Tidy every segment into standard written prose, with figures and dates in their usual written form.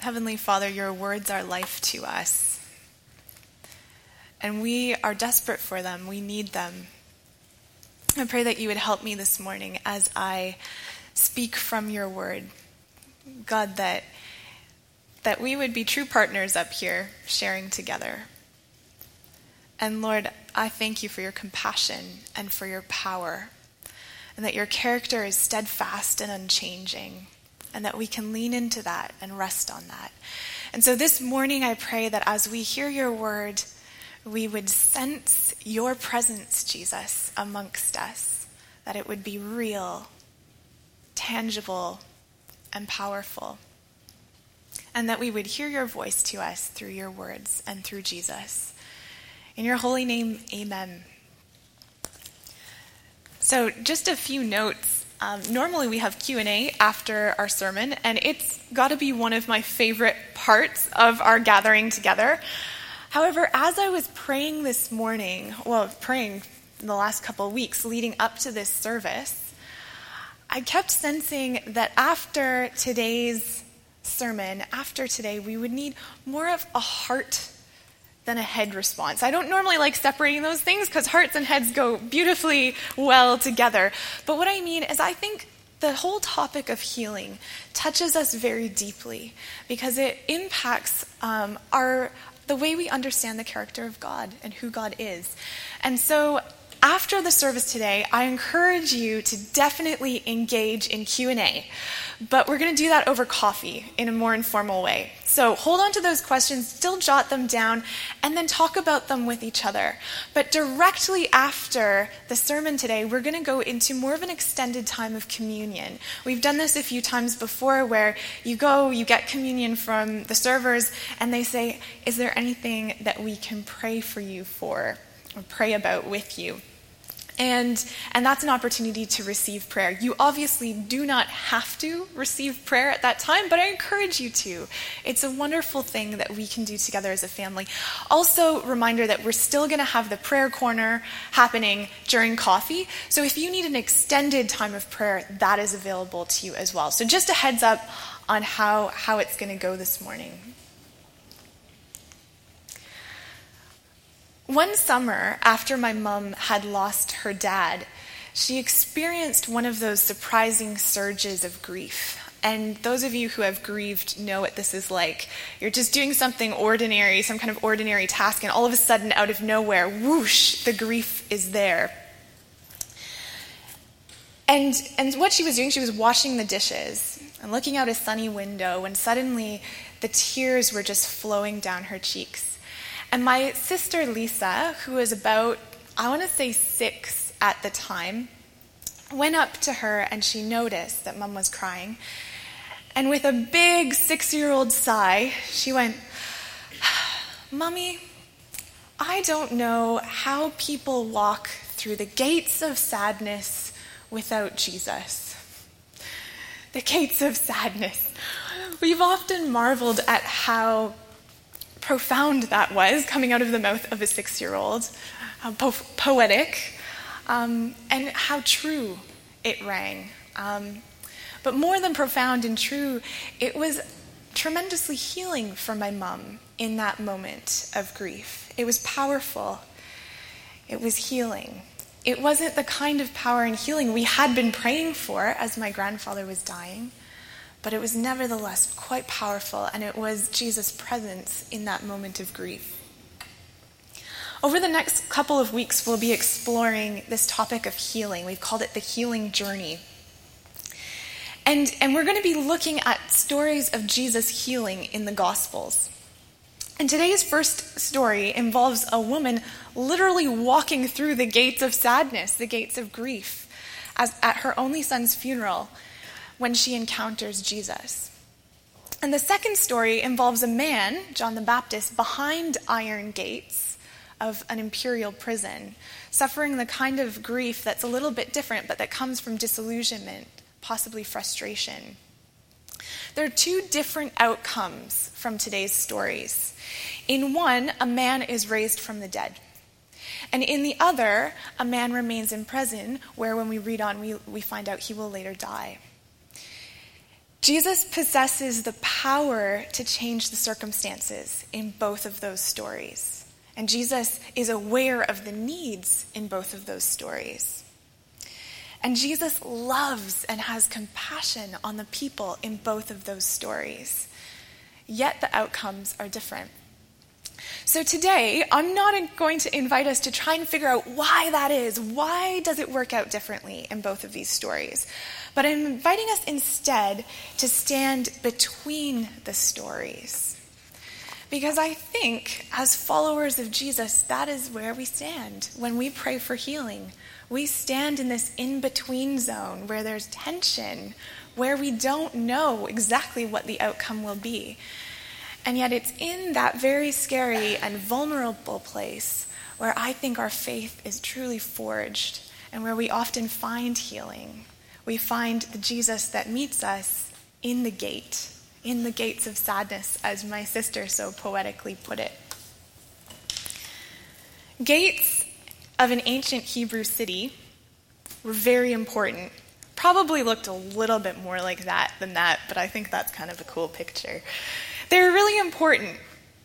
Heavenly Father, your words are life to us. And we are desperate for them. We need them. I pray that you would help me this morning as I speak from your word. God, that we would be true partners up here, sharing together. And Lord, I thank you for your compassion and for your power, and that your character is steadfast and unchanging, and that we can lean into that and rest on that. And so this morning I pray that as we hear your word, we would sense your presence, Jesus, amongst us, that it would be real, tangible, and powerful, and that we would hear your voice to us through your words and through Jesus. In your holy name, amen. So just a few notes. Normally we have Q&A after our sermon, and it's got to be one of my favorite parts of our gathering together. However, as I was praying this morning, praying in the last couple of weeks leading up to this service, I kept sensing that after today's sermon, after today, we would need more of a heart than a head response. I don't normally like separating those things because hearts and heads go beautifully well together. But what I mean is I think the whole topic of healing touches us very deeply because it impacts the way we understand the character of God and who God is. And so after the service today, I encourage you to definitely engage in Q&A, but we're going to do that over coffee in a more informal way. So hold on to those questions, still jot them down, and then talk about them with each other. But directly after the sermon today, we're going to go into more of an extended time of communion. We've done this a few times before where you get communion from the servers, and they say, is there anything that we can pray for you for or pray about with you? And that's an opportunity to receive prayer. You obviously do not have to receive prayer at that time, but I encourage you to. It's a wonderful thing that we can do together as a family. Also, reminder that we're still going to have the prayer corner happening during coffee. So if you need an extended time of prayer, that is available to you as well. So just a heads up on how it's going to go this morning. One summer, after my mom had lost her dad, she experienced one of those surprising surges of grief. And those of you who have grieved know what this is like. You're just doing something ordinary, some kind of ordinary task, and all of a sudden, out of nowhere, whoosh, the grief is there. And what she was doing, she was washing the dishes and looking out a sunny window when suddenly the tears were just flowing down her cheeks. And my sister Lisa, who was about, 6 at the time, went up to her and she noticed that Mom was crying. And with a big 6-year-old sigh, she went, Mommy, I don't know how people walk through the gates of sadness without Jesus. The gates of sadness. We've often marveled at how profound that was coming out of the mouth of a 6-year-old, poetic, and how true it rang. But more than profound and true, it was tremendously healing for my mom in that moment of grief. It was powerful. It was healing. It wasn't the kind of power and healing we had been praying for as my grandfather was dying, but it was nevertheless quite powerful, and it was Jesus' presence in that moment of grief. Over the next couple of weeks, we'll be exploring this topic of healing. We've called it the healing journey. And we're going to be looking at stories of Jesus healing in the Gospels. And today's first story involves a woman literally walking through the gates of sadness, the gates of grief, at her only son's funeral, when she encounters Jesus. And the second story involves a man, John the Baptist, behind iron gates of an imperial prison, suffering the kind of grief that's a little bit different, but that comes from disillusionment, possibly frustration. There are two different outcomes from today's stories. In one, a man is raised from the dead. And in the other, a man remains in prison, where when we read on, we find out he will later die. Jesus possesses the power to change the circumstances in both of those stories. And Jesus is aware of the needs in both of those stories. And Jesus loves and has compassion on the people in both of those stories. Yet the outcomes are different. So today, I'm not going to invite us to try and figure out why that is. Why does it work out differently in both of these stories? But I'm inviting us instead to stand between the stories. Because I think, as followers of Jesus, that is where we stand when we pray for healing. We stand in this in-between zone where there's tension, where we don't know exactly what the outcome will be. And yet it's in that very scary and vulnerable place where I think our faith is truly forged and where we often find healing. We find the Jesus that meets us in the gates of sadness, as my sister so poetically put it. Gates of an ancient Hebrew city were very important. Probably looked a little bit more like that than that, but I think that's kind of a cool picture. They're really important.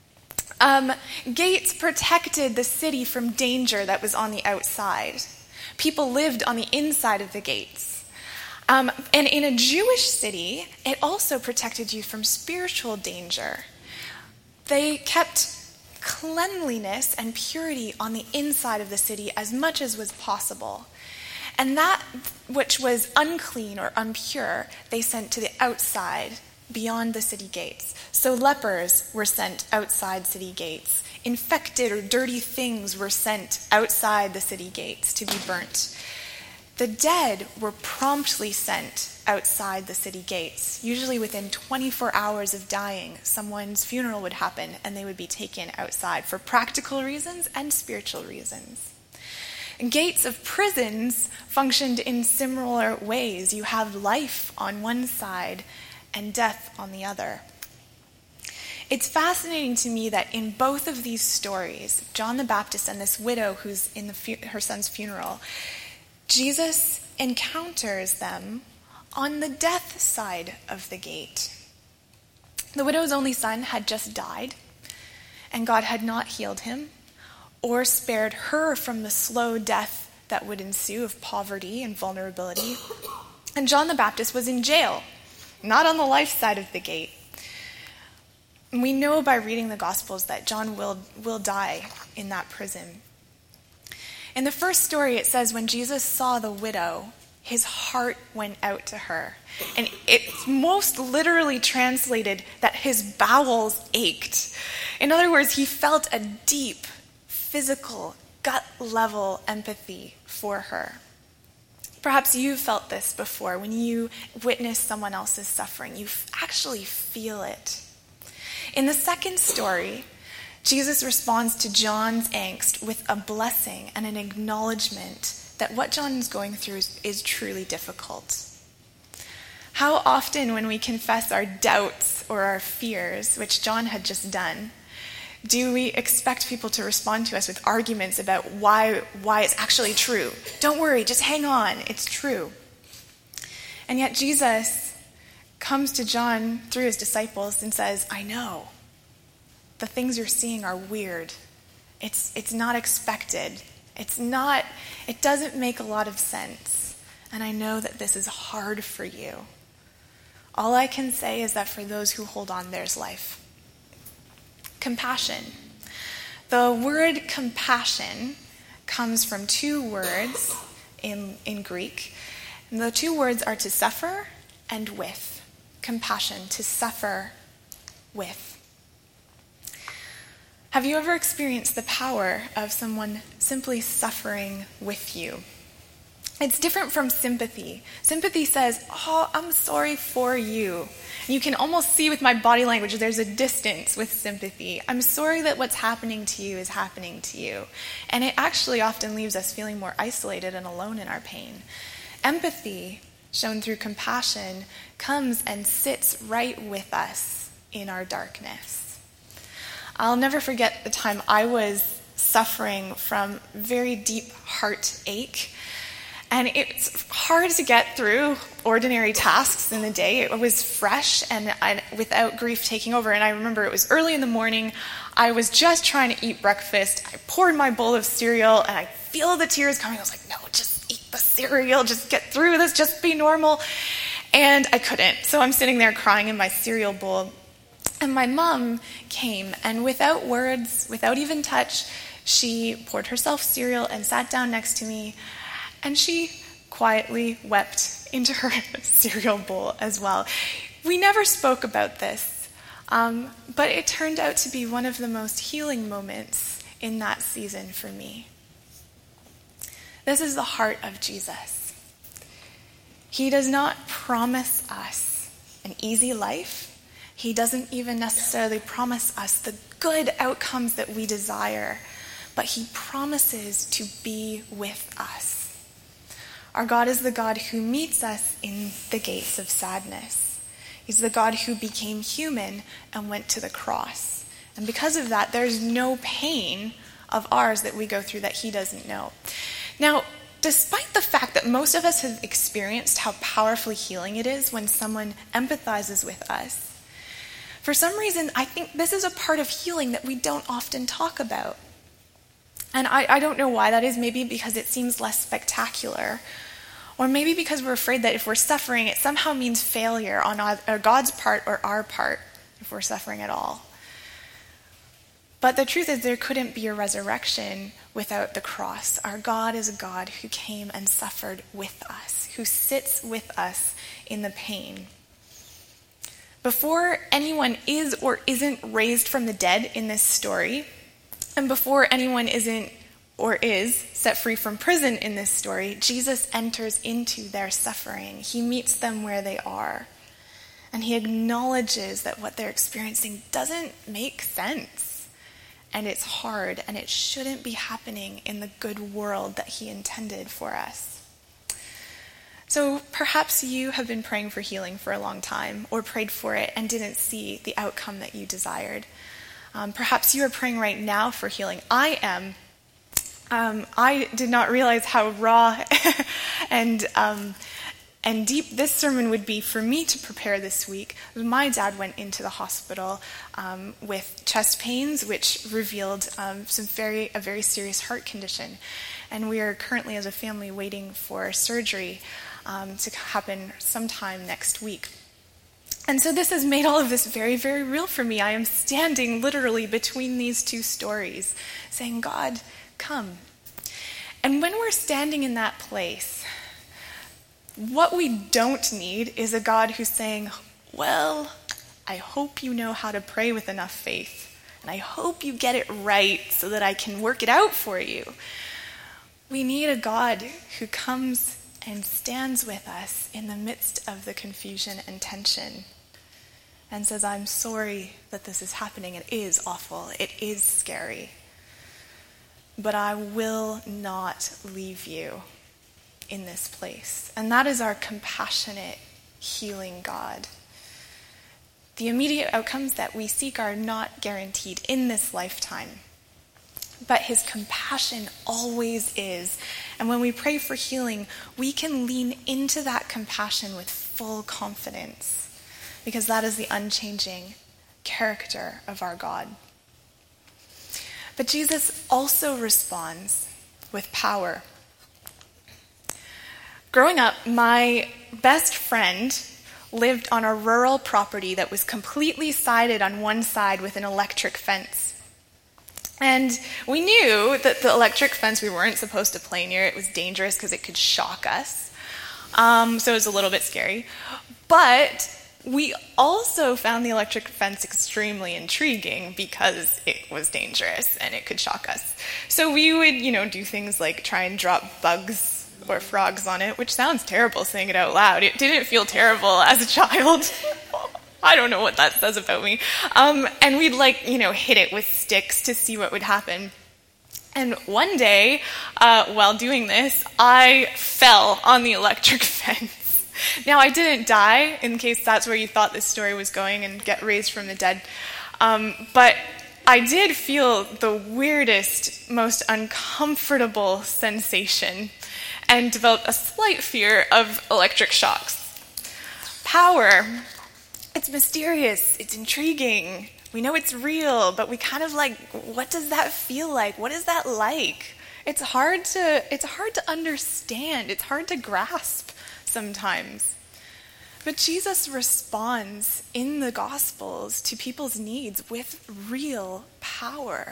Gates protected the city from danger that was on the outside. People lived on the inside of the gates. And in a Jewish city, it also protected you from spiritual danger. They kept cleanliness and purity on the inside of the city as much as was possible. And that which was unclean or impure, they sent to the outside, beyond the city gates. So lepers were sent outside city gates. Infected or dirty things were sent outside the city gates to be burnt. The dead were promptly sent outside the city gates. Usually within 24 hours of dying, someone's funeral would happen and they would be taken outside for practical reasons and spiritual reasons. Gates of prisons functioned in similar ways. You have life on one side and death on the other. It's fascinating to me that in both of these stories, John the Baptist and this widow who's in her son's funeral, Jesus encounters them on the death side of the gate. The widow's only son had just died, and God had not healed him or spared her from the slow death that would ensue of poverty and vulnerability. And John the Baptist was in jail, not on the life side of the gate. And we know by reading the Gospels that John will die in that prison. In the first story, it says when Jesus saw the widow, his heart went out to her. And it's most literally translated that his bowels ached. In other words, he felt a deep, physical, gut-level empathy for her. Perhaps you've felt this before. When you witness someone else's suffering, you actually feel it. In the second story, Jesus responds to John's angst with a blessing and an acknowledgement that what John is going through is truly difficult. How often when we confess our doubts or our fears, which John had just done, do we expect people to respond to us with arguments about why it's actually true? Don't worry, just hang on, it's true. And yet Jesus comes to John through his disciples and says, I know, the things you're seeing are weird. It's not expected. It doesn't make a lot of sense. And I know that this is hard for you. All I can say is that for those who hold on, there's life. Compassion. The word compassion comes from two words in Greek. And the two words are to suffer and with. Compassion, to suffer with. Have you ever experienced the power of someone simply suffering with you? It's different from sympathy. Sympathy says, oh, I'm sorry for you. You can almost see with my body language there's a distance with sympathy. I'm sorry that what's happening to you is happening to you. And it actually often leaves us feeling more isolated and alone in our pain. Empathy, shown through compassion, comes and sits right with us in our darkness. I'll never forget the time I was suffering from very deep heartache. And it's hard to get through ordinary tasks in the day. It was fresh and without grief taking over. And I remember it was early in the morning. I was just trying to eat breakfast. I poured my bowl of cereal and I feel the tears coming. I was like, no, just eat the cereal. Just get through this. Just be normal. And I couldn't. So I'm sitting there crying in my cereal bowl. And my mom came, and without words, without even touch, she poured herself cereal and sat down next to me, and she quietly wept into her cereal bowl as well. We never spoke about this, but it turned out to be one of the most healing moments in that season for me. This is the heart of Jesus. He does not promise us an easy life. He doesn't even necessarily promise us the good outcomes that we desire, but he promises to be with us. Our God is the God who meets us in the gates of sadness. He's the God who became human and went to the cross. And because of that, there's no pain of ours that we go through that he doesn't know. Now, despite the fact that most of us have experienced how powerfully healing it is when someone empathizes with us, for some reason, I think this is a part of healing that we don't often talk about. And I don't know why that is. Maybe because it seems less spectacular. Or maybe because we're afraid that if we're suffering, it somehow means failure on either God's part or our part, if we're suffering at all. But the truth is there couldn't be a resurrection without the cross. Our God is a God who came and suffered with us, who sits with us in the pain. Before anyone is or isn't raised from the dead in this story, and before anyone isn't or is set free from prison in this story, Jesus enters into their suffering. He meets them where they are. And he acknowledges that what they're experiencing doesn't make sense. And it's hard, and it shouldn't be happening in the good world that he intended for us. So perhaps you have been praying for healing for a long time, or prayed for it and didn't see the outcome that you desired. Perhaps you are praying right now for healing. I am. I did not realize how raw and deep this sermon would be for me to prepare this week. My dad went into the hospital with chest pains, which revealed a very serious heart condition. And we are currently, as a family, waiting for surgery to happen sometime next week. And so this has made all of this very, very real for me. I am standing literally between these two stories, saying, God, come. And when we're standing in that place, what we don't need is a God who's saying, well, I hope you know how to pray with enough faith, and I hope you get it right so that I can work it out for you. We need a God who comes and stands with us in the midst of the confusion and tension and says, I'm sorry that this is happening. It is awful. It is scary. But I will not leave you in this place. And that is our compassionate, healing God. The immediate outcomes that we seek are not guaranteed in this lifetime. But his compassion always is. And when we pray for healing, we can lean into that compassion with full confidence, because that is the unchanging character of our God. But Jesus also responds with power. Growing up, my best friend lived on a rural property that was completely sided on one side with an electric fence. And we knew that the electric fence, we weren't supposed to play near. It was dangerous because it could shock us. So it was a little bit scary. But we also found the electric fence extremely intriguing because it was dangerous and it could shock us. So we would, do things like try and drop bugs or frogs on it, which sounds terrible saying it out loud. It didn't feel terrible as a child. I don't know what that says about me. And we'd hit it with sticks to see what would happen. And one day, while doing this, I fell on the electric fence. Now, I didn't die, in case that's where you thought this story was going, and get raised from the dead. But I did feel the weirdest, most uncomfortable sensation. and developed a slight fear of electric shocks. Power. It's mysterious. It's intriguing. We know it's real, but we kind of like, what does that feel like? What is that like? It's hard to understand. It's hard to grasp sometimes. But Jesus responds in the Gospels to people's needs with real power.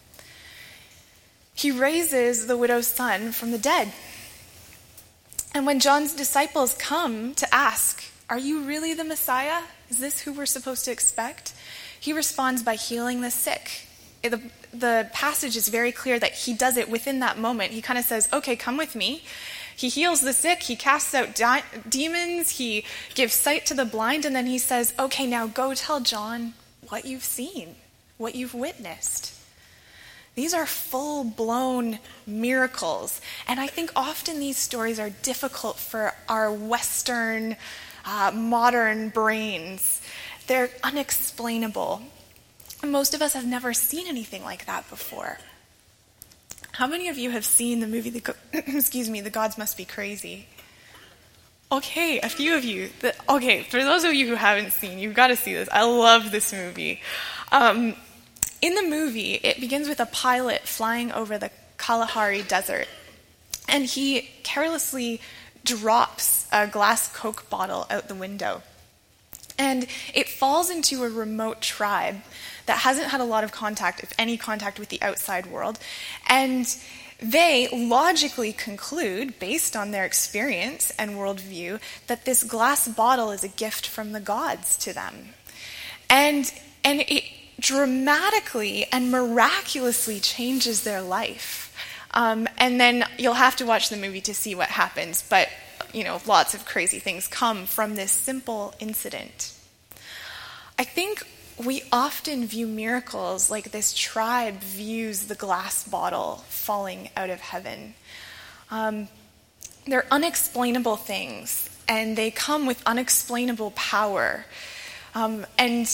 He raises the widow's son from the dead. And when John's disciples come to ask, "Are you really the Messiah? Is this who we're supposed to expect?" He responds by healing the sick. The passage is very clear that he does it within that moment. He kind of says, "Okay, come with me." He heals the sick, he casts out demons, he gives sight to the blind, and then he says, "Okay, now go tell John what you've seen, what you've witnessed." These are full-blown miracles, and I think often these stories are difficult for our Western, modern brains. They're unexplainable. Most of us have never seen anything like that before. How many of you have seen the movie, The Gods Must Be Crazy? Okay, a few of you. Okay, for those of you who haven't seen, you've got to see this. I love this movie. In the movie, it begins with a pilot flying over the Kalahari Desert, and he carelessly drops a glass Coke bottle out the window. And it falls into a remote tribe that hasn't had a lot of contact, if any contact, with the outside world. And they logically conclude, based on their experience and worldview, that this glass bottle is a gift from the gods to them. And it dramatically and miraculously changes their life. And then you'll have to watch the movie to see what happens. But, lots of crazy things come from this simple incident. I think we often view miracles like this tribe views the glass bottle falling out of heaven. They're unexplainable things, and they come with unexplainable power. And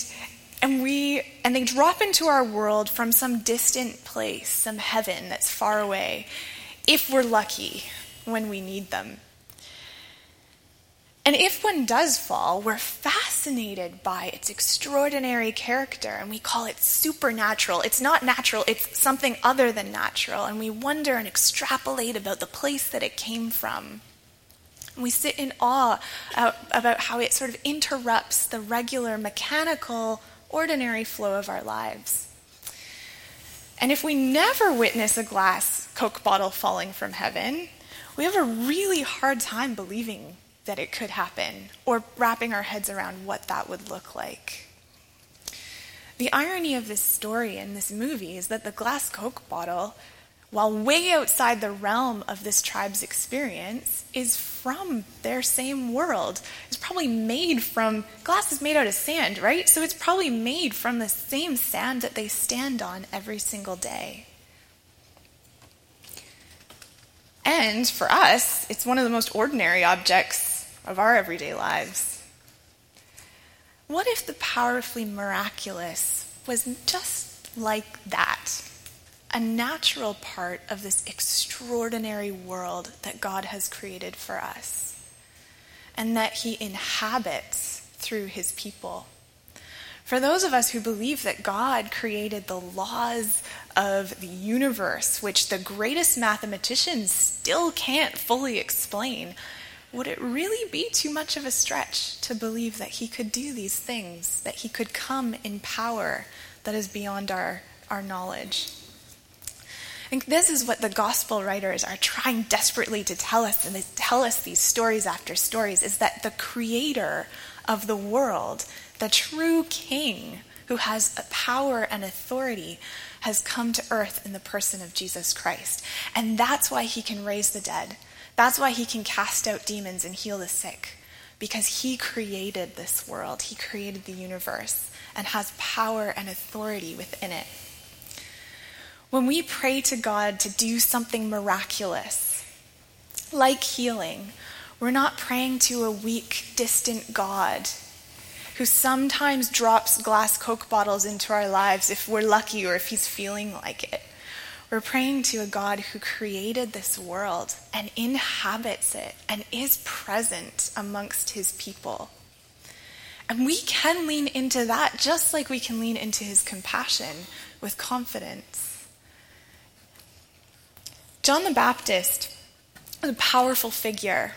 they drop into our world from some distant place, some heaven that's far away, if we're lucky, when we need them. And if one does fall, we're fascinated by its extraordinary character, and we call it supernatural. It's not natural, it's something other than natural, and we wonder and extrapolate about the place that it came from. And we sit in awe about how it sort of interrupts the regular, mechanical, ordinary flow of our lives. And if we never witness a glass Coke bottle falling from heaven, we have a really hard time believing that it could happen, or wrapping our heads around what that would look like. The irony of this story and this movie is that the glass Coke bottle, while way outside the realm of this tribe's experience, is from their same world. It's probably made from, glass is made out of sand, right? So it's probably made from the same sand that they stand on every single day. And for us, it's one of the most ordinary objects of our everyday lives. What if the powerfully miraculous was just like that? A natural part of this extraordinary world that God has created for us, and that he inhabits through his people. For those of us who believe that God created the laws of the universe, which the greatest mathematicians still can't fully explain, would it really be too much of a stretch to believe that he could do these things, that he could come in power that is beyond our knowledge? I think this is what the gospel writers are trying desperately to tell us, and they tell us these stories after stories, is that the creator of the world, the true king who has power and authority, has come to earth in the person of Jesus Christ. And that's why he can raise the dead. That's why he can cast out demons and heal the sick, because he created this world. He created the universe and has power and authority within it. When we pray to God to do something miraculous, like healing, we're not praying to a weak, distant God who sometimes drops glass Coke bottles into our lives if we're lucky or if he's feeling like it. We're praying to a God who created this world and inhabits it and is present amongst his people. And we can lean into that just like we can lean into his compassion with confidence. John the Baptist was a powerful figure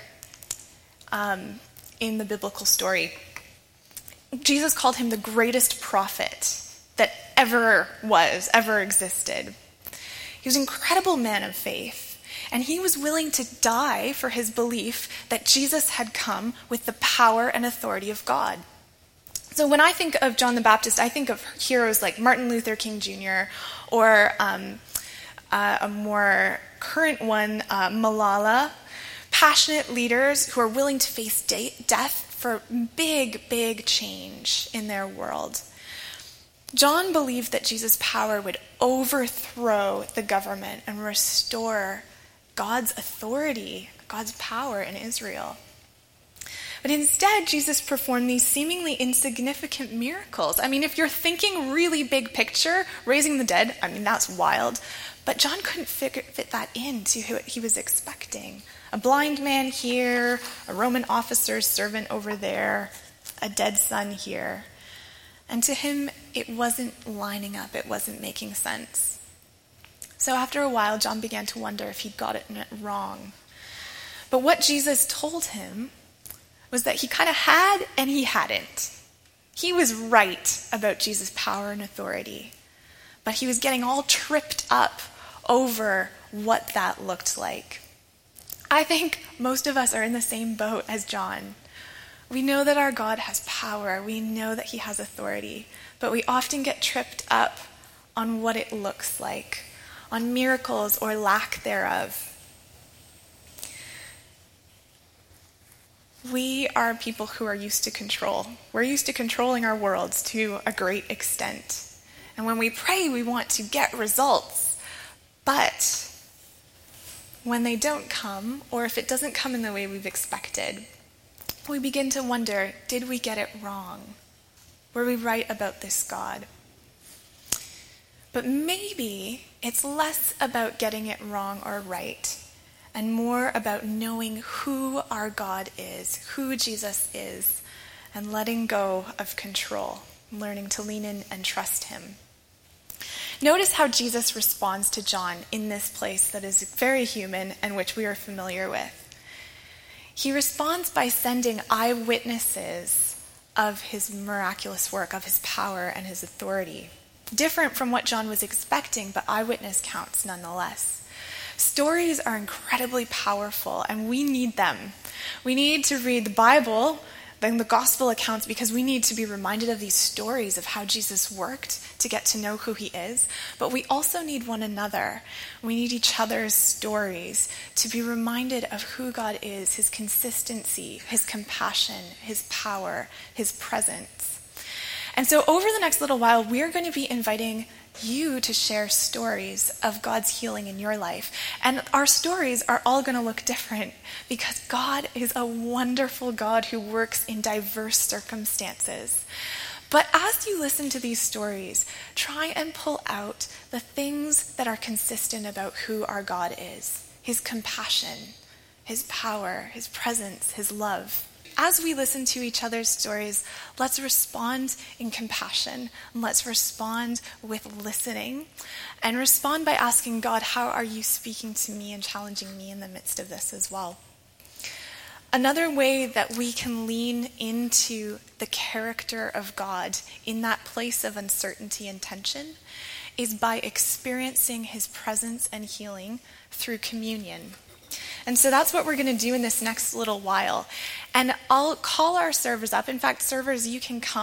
in the biblical story. Jesus called him the greatest prophet that ever existed. He was an incredible man of faith, and he was willing to die for his belief that Jesus had come with the power and authority of God. So when I think of John the Baptist, I think of heroes like Martin Luther King Jr. or a more current one, Malala, passionate leaders who are willing to face death for big change in their world. John believed that Jesus' power would overthrow the government and restore God's authority, God's power in Israel. But instead, Jesus performed these seemingly insignificant miracles. I mean, if you're thinking really big picture, raising the dead, I mean, that's wild. But John couldn't fit that into who he was expecting. A blind man here, a Roman officer's servant over there, a dead son here. And to him, it wasn't lining up. It wasn't making sense. So after a while, John began to wonder if he'd got it wrong. But what Jesus told him was that he kind of had and he hadn't. He was right about Jesus' power and authority, but he was getting all tripped up over what that looked like. I think most of us are in the same boat as John. We know that our God has power. We know that he has authority, but we often get tripped up on what it looks like, on miracles or lack thereof. We are people who are used to control. We're used to controlling our worlds to a great extent. And when we pray, we want to get results. But when they don't come, or if it doesn't come in the way we've expected, we begin to wonder, did we get it wrong? Were we right about this God? But maybe it's less about getting it wrong or right, and more about knowing who our God is, who Jesus is, and letting go of control, learning to lean in and trust him. Notice how Jesus responds to John in this place that is very human and which we are familiar with. He responds by sending eyewitnesses of his miraculous work, of his power and his authority. Different from what John was expecting, but eyewitness counts nonetheless. Stories are incredibly powerful, and we need them. We need to read the Bible, then the gospel accounts, because we need to be reminded of these stories of how Jesus worked to get to know who he is. But we also need one another. We need each other's stories to be reminded of who God is, his consistency, his compassion, his power, his presence. And so over the next little while, we're going to be inviting you to share stories of God's healing in your life. And our stories are all going to look different because God is a wonderful God who works in diverse circumstances. But as you listen to these stories, try and pull out the things that are consistent about who our God is. His compassion, his power, his presence, his love. As we listen to each other's stories, let's respond in compassion. Let's respond with listening. And respond by asking God, how are you speaking to me and challenging me in the midst of this as well? Another way that we can lean into the character of God in that place of uncertainty and tension is by experiencing his presence and healing through communion. And so that's what we're going to do in this next little while. And I'll call our servers up. In fact, servers, you can come.